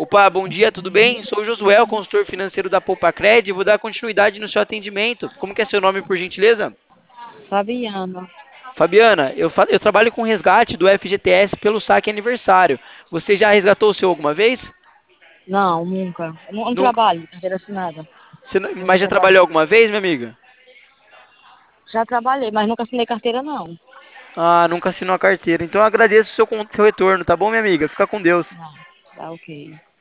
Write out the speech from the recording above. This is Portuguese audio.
Opa, bom dia, tudo bem? Sou o Josué, o consultor financeiro da Poupacred e vou dar continuidade no seu atendimento. Como que é seu nome, por gentileza? Fabiana. Fabiana, eu trabalho com resgate do FGTS pelo saque aniversário. Você já resgatou o seu alguma vez? Não, nunca. Eu não Nunca. trabalho, carteira assinada. Mas Nunca já trabalhou trabalhei. alguma vez, minha amiga? Já trabalhei, mas nunca assinei carteira, não. Ah, nunca assinou a carteira. Então eu agradeço o seu retorno, tá bom, minha amiga? Fica com Deus. Não, tá ok.